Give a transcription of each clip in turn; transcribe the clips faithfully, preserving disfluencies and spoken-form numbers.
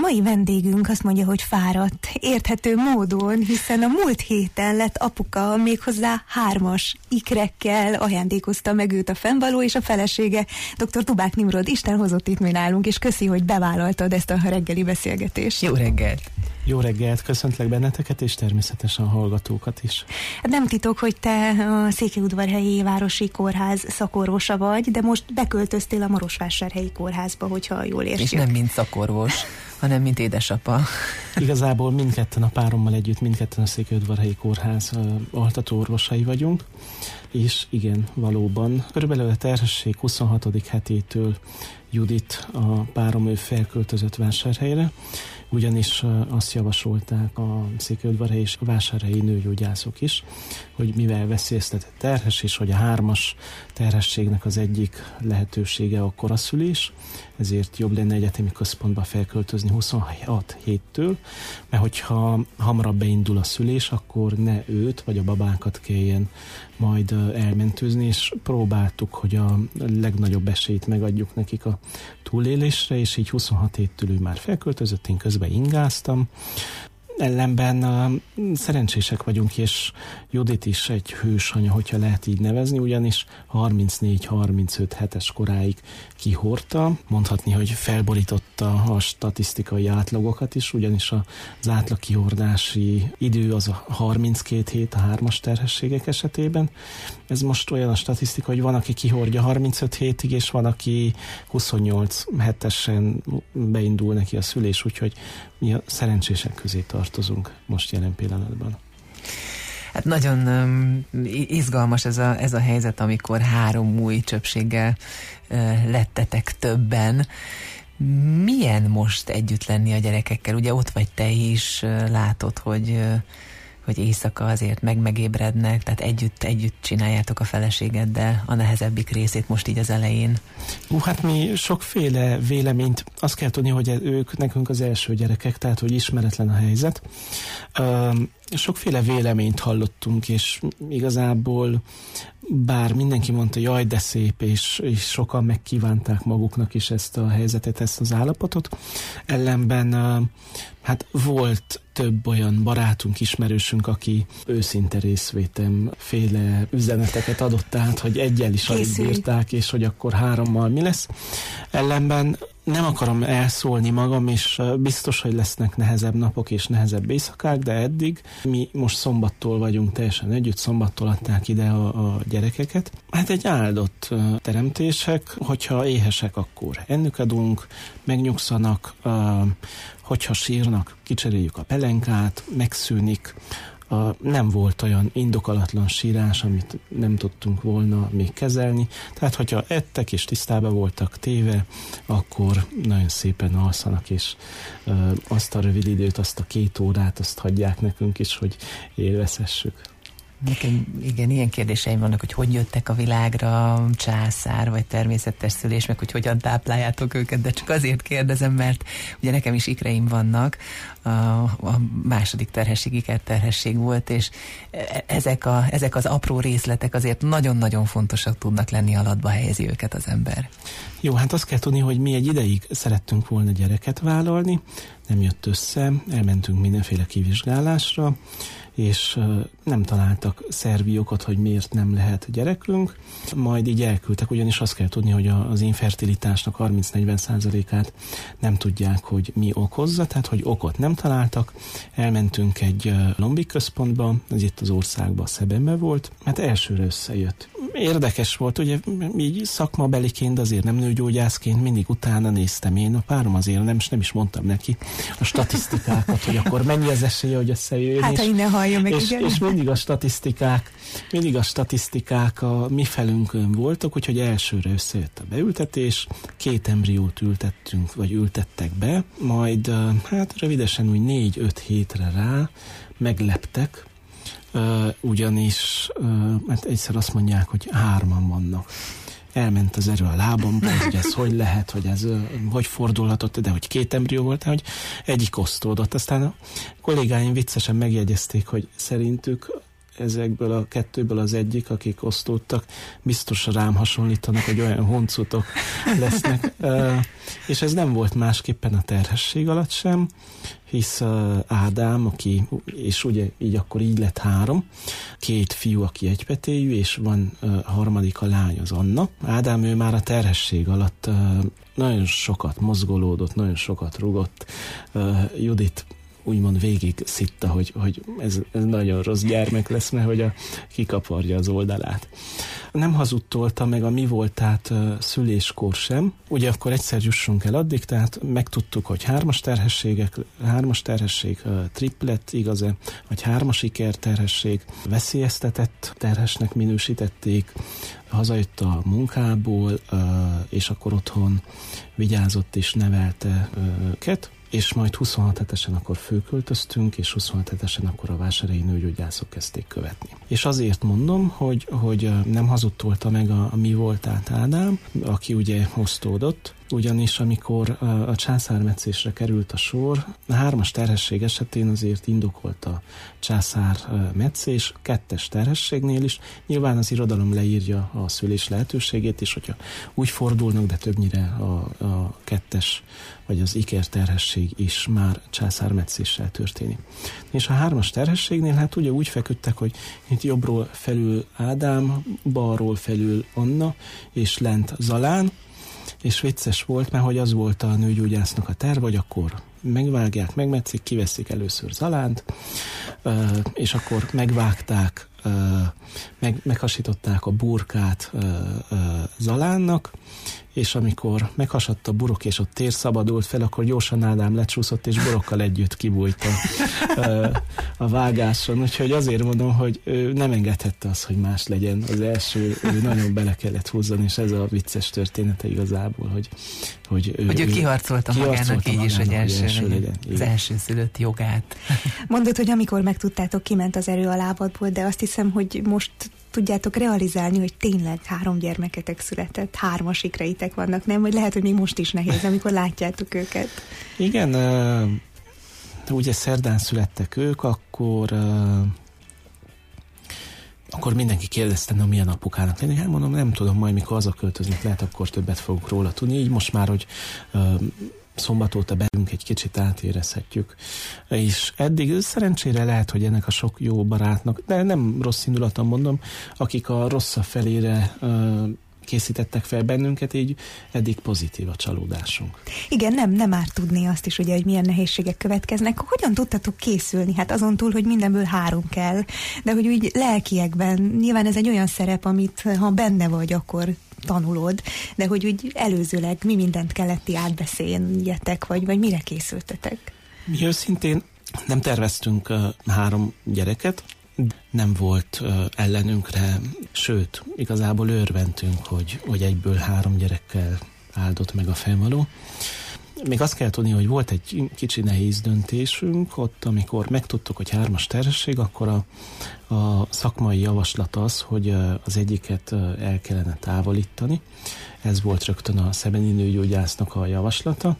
mai vendégünk azt mondja, hogy fáradt, érthető módon, hiszen a múlt héten lett apuka, méghozzá hármas ikrekkel ajándékozta meg őt a fennvaló, és a felesége, dr. Tubák Nimrod. Isten hozott itt mi nálunk, és köszi, hogy bevállaltad ezt a reggeli beszélgetést. Jó reggelt! Jó reggelt, köszöntlek benneteket, és természetesen a hallgatókat is. Hát nem titok, hogy te a Székelyudvarhelyi Városi Kórház szakorvosa vagy, de most beköltöztél a Marosvásárhelyi Kórházba, hogyha jól értjük. És nem mint szakorvos, hanem mint édesapa. Igazából mindketten a párommal együtt, mindketten a Székelyudvarhelyi Kórház altató orvosai vagyunk, és igen, valóban. Körülbelül a terhesség huszonhatodik hetétől Judit, a párom, ő felköltözött Vásárhelyre, ugyanis azt javasolták a Székelyudvarhelyi és a vásárhelyi nőgyógyászok is, hogy mivel veszélyeztetett terhes, és hogy a hármas terhességnek az egyik lehetősége a koraszülés, ezért jobb lenne egyetemi központba felköltözni huszonhat héttől, mert hogyha hamarabb beindul a szülés, akkor ne őt vagy a babákat kelljen majd elmentőzni, és próbáltuk, hogy a legnagyobb esélyt megadjuk nekik a túlélésre, és így huszonhat héttől ő már felköltözött, én közben ingáztam. Ellenben uh, szerencsések vagyunk, és Judit is egy hősanya, hogyha lehet így nevezni, ugyanis harmincnégy-harmincöt hetes koráig kihordta. Mondhatni, hogy felborította a statisztikai átlagokat is, ugyanis az átlag kihordási idő az a harminckét hét a hármas terhességek esetében. Ez most olyan a statisztika, hogy van, aki kihordja harmincöt hétig, és van, aki huszonnyolc hetesen beindul neki a szülés, úgyhogy mi a szerencsések közé tartozunk most jelen pillanatban. Hát nagyon um, izgalmas ez a, ez a helyzet, amikor három új csöpséggel uh, lettetek többen. Milyen most együtt lenni a gyerekekkel? Ugye ott vagy te is, uh, látod, hogy... Uh, hogy éjszaka azért meg-megébrednek, tehát együtt, együtt csináljátok a feleségeddel a nehezebbik részét most így az elején. Ú, hát mi sokféle véleményt, azt kell tudni, hogy ők nekünk az első gyerekek, tehát hogy ismeretlen a helyzet. Um, sokféle véleményt hallottunk, és igazából bár mindenki mondta, jaj, de szép, és, és sokan megkívánták maguknak is ezt a helyzetet, ezt az állapotot. Ellenben hát volt több olyan barátunk, ismerősünk, aki őszinte részvétem féle üzeneteket adott át, hogy egyel is alig bírták, és hogy akkor hárommal mi lesz. Ellenben nem akarom elszólni magam, és biztos, hogy lesznek nehezebb napok és nehezebb éjszakák, de eddig mi most szombattól vagyunk teljesen együtt, szombattól adták ide a, a gyerekeket. Hát egy áldott teremtések, hogyha éhesek, akkor ennük adunk, megnyugszanak, hogyha sírnak, kicseréljük a pelenkát, megszűnik. A, nem volt olyan indokolatlan sírás, amit nem tudtunk volna még kezelni. Tehát, hogyha ettek és tisztába voltak téve, akkor nagyon szépen alszanak, és ö, azt a rövid időt, azt a két órát, azt hagyják nekünk is, hogy élvezhessük. Nekem igen, ilyen kérdéseim vannak, hogy hogy jöttek a világra, császár vagy természetes szülés, meg hogy hogyan tápláljátok őket, de csak azért kérdezem, mert ugye nekem is ikreim vannak, a, a második terhesség ikerterhesség volt, és ezek, a, ezek az apró részletek azért nagyon-nagyon fontosak tudnak lenni, alatba helyezi őket az ember. Jó, hát azt kell tudni, hogy mi egy ideig szerettünk volna gyereket vállalni, nem jött össze, elmentünk mindenféle kivizsgálásra, és nem találtak szervi okot, hogy miért nem lehet gyerekünk, majd így elküldtek, ugyanis azt kell tudni, hogy az infertilitásnak harminc-negyven százalékát nem tudják, hogy mi okozza, tehát hogy okot nem találtak. Elmentünk egy lombik központba, ez itt az országban, Szebenben volt, hát elsőre összejött. Érdekes volt, ugye így szakmabeliként, azért nem nőgyógyászként mindig utána néztem én, a párom azért nem, nem is mondtam neki a statisztikákat, hogy akkor mennyi az esélye, hogy összejöjjön. Hát, ha innen hallja meg, és, és mindig a statisztikák, mindig a statisztikák a mi felünkön voltak, úgyhogy elsőre összejött a beültetés, két embriót ültettünk, vagy ültettek be, majd hát rövidesen úgy négy-öt hétre rá megleptek, Uh, ugyanis uh, hát egyszer azt mondják, hogy hárman vannak. Elment az erő a lábamból, hogy ez hogy lehet, hogy ez uh, hogy fordulhatott, de hogy két embrió volt, hogy egyik osztódott. Aztán a kollégáim viccesen megjegyezték, hogy szerintük ezekből a kettőből az egyik, akik osztódtak, biztos rám hasonlítanak, hogy olyan honcutok lesznek. És ez nem volt másképpen a terhesség alatt sem, hisz Ádám, aki, és ugye így akkor így lett három, két fiú, aki egypetéjű, és van a harmadik a lány, az Anna. Ádám, ő már a terhesség alatt nagyon sokat mozgolódott, nagyon sokat rugott. Judit úgymond végig szitta, hogy, hogy ez, ez nagyon rossz gyermek lesz, mert hogy a, kikaparja az oldalát. Nem hazudtolta meg a mi voltát uh, szüléskor sem. Ugye akkor egyszer jussunk el addig, tehát megtudtuk, hogy hármas terhességek, hármas terhesség, uh, triplet, igaz-e, vagy hármas iker terhesség, veszélyeztetett terhesnek minősítették, hazajött a munkából, uh, és akkor otthon vigyázott és nevelte uh, őket. És majd huszonhat hetesen akkor fölköltöztünk, és huszonhat hetesen akkor a vásárhelyi nőgyógyászok kezdték követni. És azért mondom, hogy, hogy nem hazudtolta meg a, a mi voltát Ádám, aki ugye osztódott, ugyanis amikor a, a császármetszésre került a sor, a hármas terhesség esetén azért indokolt a császármetszés, kettes terhességnél is. Nyilván az irodalom leírja a szülés lehetőségét is, hogyha úgy fordulnak, de többnyire a, a kettes vagy az iker terhesség is már császármetszéssel történik. És a hármas terhességnél hát ugye úgy feküdtek, hogy itt jobbról felül Ádám, balról felül Anna, és lent Zalán, és vicces volt, mert hogy az volt a nőgyógyásznak a terv, hogy akkor megvágják, megmetszik, kiveszik először Zalánt, és akkor megvágták, meg, meghasították a burkát Zalánnak, és amikor meghasadt a burok, és ott tér szabadult fel, akkor gyorsan Ádám lecsúszott, és borokkal együtt kibújt a, a vágáson. Úgyhogy azért mondom, hogy ő nem engedhette azt, hogy más legyen. Az első, ő nagyon bele kellett húzzani, és ez a vicces története igazából, hogy hogy ő, hogy ő kiharcolta magának így is, hogy első, első legyen. Az első szülött jogát. Mondod, hogy amikor megtudtátok, kiment az erő a lábadból, de azt hiszem, hogy most tudjátok realizálni, hogy tényleg három gyermeketek született, hármas ikreitek vannak, nem? Vagy lehet, hogy még most is nehéz, amikor látjátok őket. Igen, uh, ugye szerdán születtek ők, akkor uh, akkor mindenki kérdezte, na milyen apukának lenni. Hát mondom, nem tudom, majd mikor hazaköltöznek, lehet akkor többet fogok róla tudni. Így most már, hogy uh, szombat óta belünk egy kicsit átérezhetjük. És eddig szerencsére lehet, hogy ennek a sok jó barátnak, de nem rossz indulaton mondom, akik a rosszabb felére uh, készítettek fel bennünket, így eddig pozitív a csalódásunk. Igen, nem, nem árt tudni azt is, ugye, hogy milyen nehézségek következnek. Hogyan tudtatok készülni? Hát azon túl, hogy mindenből három kell, de hogy úgy lelkiekben, nyilván ez egy olyan szerep, amit ha benne vagy, akkor tanulod, de hogy úgy előzőleg mi mindent kellett ti átbeszéljetek, vagy, vagy mire készültetek? Mi őszintén nem terveztünk uh, három gyereket, nem volt uh, ellenünkre, sőt, igazából örventünk, hogy, hogy egyből három gyerekkel áldott meg a fennvaló. Még azt kell tudni, hogy volt egy kicsi nehéz döntésünk, ott amikor megtudtuk, hogy hármas terhesség, akkor a, a szakmai javaslat az, hogy az egyiket el kellene távolítani. Ez volt rögtön a szebeni nőgyógyásznak a javaslata.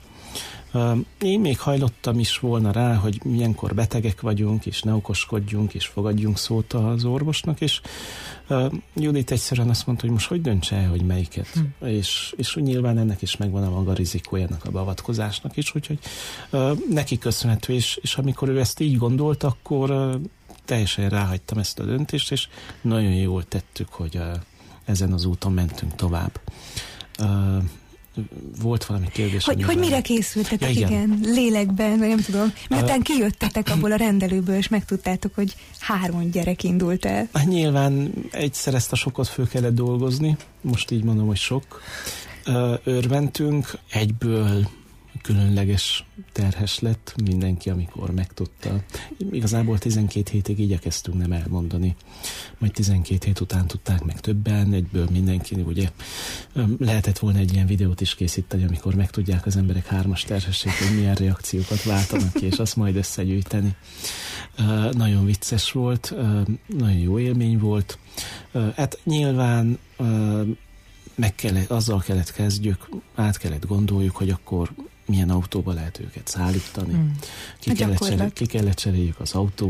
Én még hajlottam is volna rá, hogy milyenkor betegek vagyunk, és ne okoskodjunk, és fogadjunk szót az orvosnak, és uh, Judit egyszerűen azt mondta, hogy most hogy döntse el, hogy melyiket. Hm. És, és nyilván ennek is megvan a maga rizikójának a beavatkozásnak is, úgyhogy uh, neki köszönhető, és, és amikor ő ezt így gondolt, akkor uh, teljesen ráhagytam ezt a döntést, és nagyon jól tettük, hogy uh, ezen az úton mentünk tovább. Uh, Volt valami kérdés. Hogy, hogy mire készültetek, ja, igen. igen, lélekben, vagy nem tudom. Miután kijöttetek abból a rendelőből, és megtudtátok, hogy három gyerek indult el. Nyilván egyszer ezt a sokat föl kellett dolgozni, most így mondom, hogy sok. Örventünk, egyből különleges terhes lett mindenki, amikor megtudta. Igazából tizenkét hétig igyekeztünk nem elmondani. Majd tizenkét hét után tudták meg többen, egyből mindenki, ugye lehetett volna egy ilyen videót is készíteni, amikor megtudják az emberek hármas terhességet, hogy milyen reakciókat váltanak ki, és azt majd összegyűjteni. Uh, nagyon vicces volt, uh, nagyon jó élmény volt. Uh, hát nyilván uh, meg kellett, azzal kellett kezdjük, át kellett gondoljuk, hogy akkor milyen autóba lehet őket szállítani. Hmm. Ki, kellett cseré, ki kellett cseréljük az autót,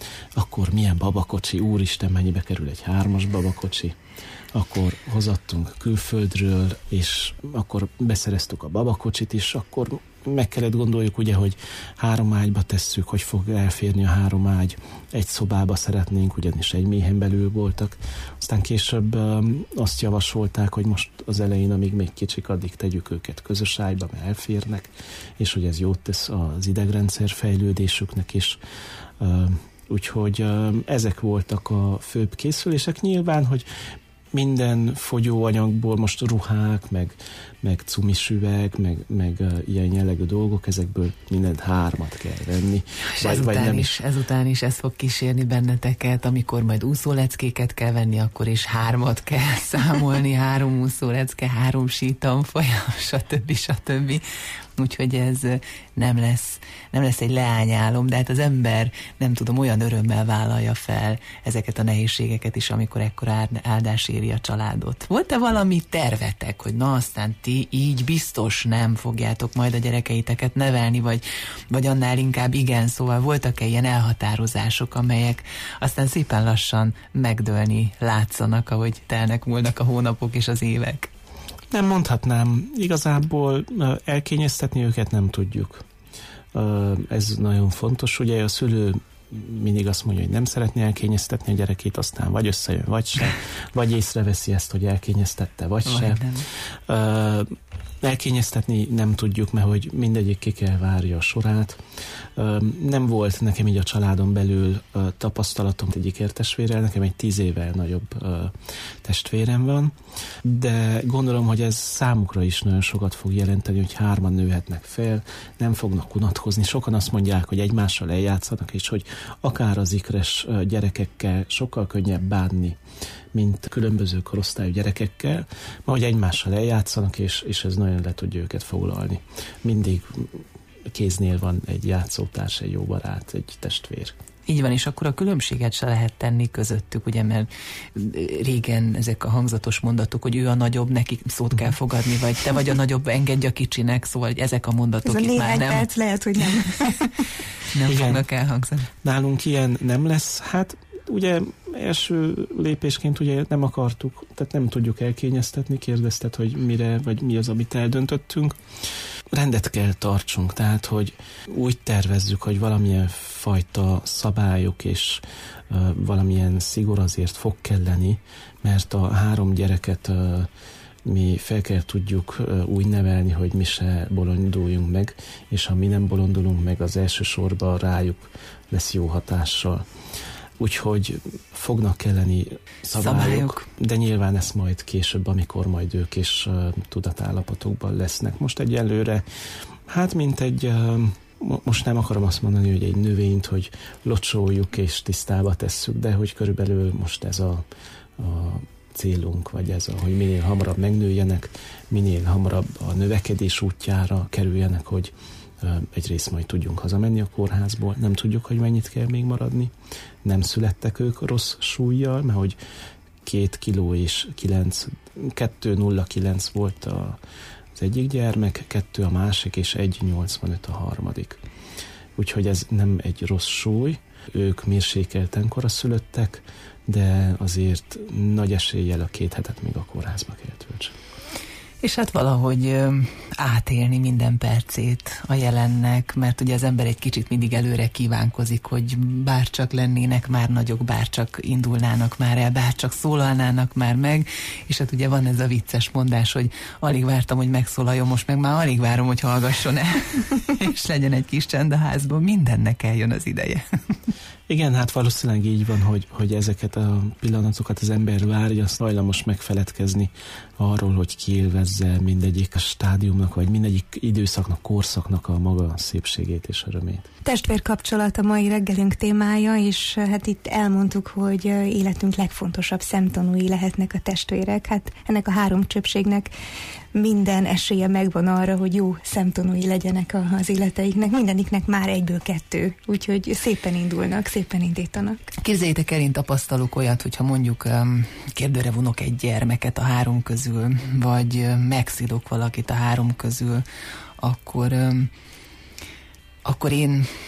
akkor milyen babakocsi, úristen, mennyibe kerül egy hármas babakocsi. Akkor hozattunk külföldről, és akkor beszereztük a babakocsit is, akkor meg kellett gondoljuk ugye, hogy három ágyba tesszük, hogy fog elférni a három ágy, egy szobába szeretnénk, ugyanis egy méhen belül voltak. Aztán később um, azt javasolták, hogy most az elején, amíg még kicsik, addig tegyük őket közös ágyba, mert elférnek, és hogy ez jót tesz az idegrendszer fejlődésüknek is. Uh, úgyhogy uh, ezek voltak a főbb készülések. Nyilván, hogy minden fogyóanyagból, most ruhák, meg, meg cumisüveg, meg, meg uh, ilyen jellegű dolgok, ezekből mindent hármat kell venni. És vagy, ezután, vagy nem is, ezután is ez fog kísérni benneteket, amikor majd úszóleckéket kell venni, akkor is hármat kell számolni, három úszólecke, három sítanfolyam, stb. stb. Úgyhogy ez nem lesz, nem lesz egy leányálom, de hát az ember, nem tudom, olyan örömmel vállalja fel ezeket a nehézségeket is, amikor ekkora áldás éri a családot. Volt-e valami tervetek, hogy na aztán ti így biztos nem fogjátok majd a gyerekeiteket nevelni, vagy, vagy annál inkább igen, szóval voltak-e ilyen elhatározások, amelyek aztán szépen lassan megdőlni látszanak, ahogy telnek múlnak a hónapok és az évek? Nem mondhatnám. Igazából elkényeztetni őket nem tudjuk. Ez nagyon fontos. Ugye a szülő mindig azt mondja, hogy nem szeretné elkényeztetni a gyerekét, aztán vagy összejön, vagy se, vagy észreveszi ezt, hogy elkényeztette, vagy se. Uh, elkényeztetni nem tudjuk, mert hogy mindegyik ki kell várja a sorát. Uh, nem volt nekem így a családon belül uh, tapasztalatom egyik értestvérrel, nekem egy tíz évvel nagyobb uh, testvérem van, de gondolom, hogy ez számukra is nagyon sokat fog jelenteni, hogy hárman nőhetnek fel, nem fognak unatkozni. Sokan azt mondják, hogy egymással eljátszanak, és hogy akár az ikres gyerekekkel sokkal könnyebb bánni, mint különböző korosztályú gyerekekkel, mert hogy egymással eljátszanak, és, és ez nagyon le tudja őket foglalni. Mindig kéznél van egy játszótárs, egy jó barát, egy testvér. Így van, és akkor a különbséget se lehet tenni közöttük, ugye, mert régen ezek a hangzatos mondatok, hogy ő a nagyobb, neki szót kell fogadni, vagy te vagy a nagyobb, engedj a kicsinek, szóval ezek a mondatok ez itt a már nem... perc lehet, hogy nem. nem Igen. fognak elhangzani. Nálunk ilyen nem lesz, hát ugye első lépésként ugye nem akartuk, tehát nem tudjuk elkényeztetni, kérdezted, hogy mire, vagy mi az, amit eldöntöttünk. Rendet kell tartsunk, tehát, hogy úgy tervezzük, hogy valamilyen fajta szabályok és uh, valamilyen szigor azért fog kelleni, mert a három gyereket uh, mi fel kell tudjuk uh, úgy nevelni, hogy mi se bolonduljunk meg, és ha mi nem bolondulunk meg, az elsősorban rájuk lesz jó hatással. Úgyhogy fognak kelleni szabályok, szabályok, de nyilván ezt majd később, amikor majd ők is uh, tudatállapotokban lesznek. Most egyelőre, hát mint egy, uh, most nem akarom azt mondani, hogy egy növényt, hogy locsoljuk és tisztába tesszük, de hogy körülbelül most ez a, a célunk, vagy ez a, hogy minél hamarabb megnőjenek, minél hamarabb a növekedés útjára kerüljenek, hogy egyrészt majd tudjunk hazamenni a kórházból, nem tudjuk, hogy mennyit kell még maradni. Nem születtek ők rossz súlyjal, mert hogy két kiló és kilenc, kettő nulla kilenc volt a, az egyik gyermek, kettő a másik, és egy nyolcvanöt a harmadik. Úgyhogy ez nem egy rossz súly. Ők mérsékelten koraszülöttek, de azért nagy eséllyel a két hetet még a kórházba kell töltsön. És hát valahogy ö, átélni minden percét a jelennek, mert ugye az ember egy kicsit mindig előre kívánkozik, hogy bárcsak lennének már nagyok, bárcsak indulnának már el, bárcsak szólalnának már meg, és hát ugye van ez a vicces mondás, hogy alig vártam, hogy megszólaljon, most meg már alig várom, hogy hallgasson el, és legyen egy kis csend a házban, mindennek eljön az ideje. Igen, hát valószínűleg így van, hogy, hogy ezeket a pillanatokat az ember várja, azt hajlamos megfeledkezni arról, hogy kiélvezze mindegyik a stádiumnak, vagy mindegyik időszaknak, korszaknak a maga szépségét és örömét. Testvérkapcsolat a mai reggelünk témája, és hát itt elmondtuk, hogy életünk legfontosabb szemtanúi lehetnek a testvérek. Hát ennek a három csöpségnek minden esélye megvan arra, hogy jó szemtanúi legyenek az életeiknek. Mindeniknek már egyből kettő, úgyhogy szépen indulnak, szépen indítanak. Képzeljétek el, én tapasztalok olyat, hogyha mondjuk um, kérdőre vonok egy gyermeket a három közül, vagy um, megszidok valakit a három közül, akkor, um, akkor én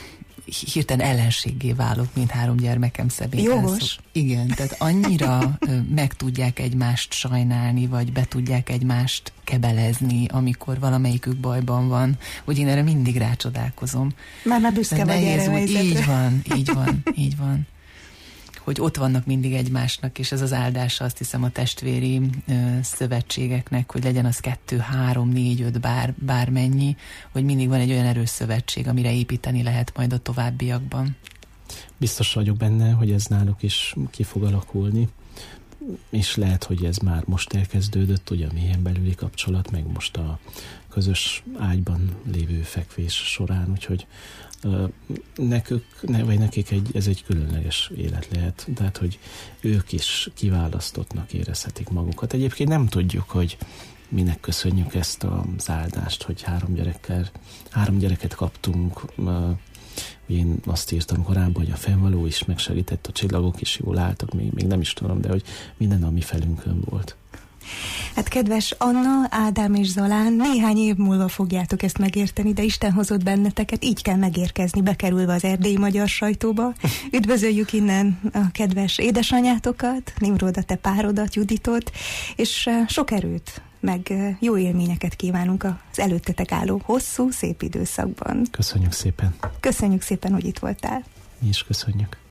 hirtelen ellenséggé válok, mint három gyermekem szebén. Jogos. Igen, tehát annyira meg tudják egymást sajnálni, vagy be tudják egymást kebelezni, amikor valamelyikük bajban van, hogy én erre mindig rácsodálkozom. Már már büszke vagy erre a helyzetre. Így van, így van, így van. Hogy ott vannak mindig egymásnak, és ez az áldása, azt hiszem, a testvéri ö, szövetségeknek, hogy legyen az kettő, három, négy, öt, bár, bármennyi, hogy mindig van egy olyan erős szövetség, amire építeni lehet majd a továbbiakban. Biztos vagyok benne, hogy ez náluk is ki fog alakulni, és lehet, hogy ez már most elkezdődött, ugye a mélyen belüli kapcsolat, meg most a közös ágyban lévő fekvés során, úgyhogy nekük, ne, vagy nekik egy, ez egy különleges élet lehet, tehát, hogy ők is kiválasztottnak érezhetik magukat. Egyébként nem tudjuk, hogy minek köszönjük ezt az áldást, hogy három gyerekkel, három gyereket kaptunk. Én azt írtam korábban, hogy a fennvaló is megsegített, a csillagok is jól álltak, még, még nem is tudom, de hogy minden a mi felünkön volt. Hát kedves Anna, Ádám és Zalán, néhány év múlva fogjátok ezt megérteni, de Isten hozott benneteket, így kell megérkezni, bekerülve az erdélyi magyar sajtóba. Üdvözöljük innen a kedves édesanyátokat, Nimród, a te párodat, Juditot, és sok erőt, meg jó élményeket kívánunk az előttetek álló hosszú, szép időszakban. Köszönjük szépen. Köszönjük szépen, hogy itt voltál. Mi is köszönjük.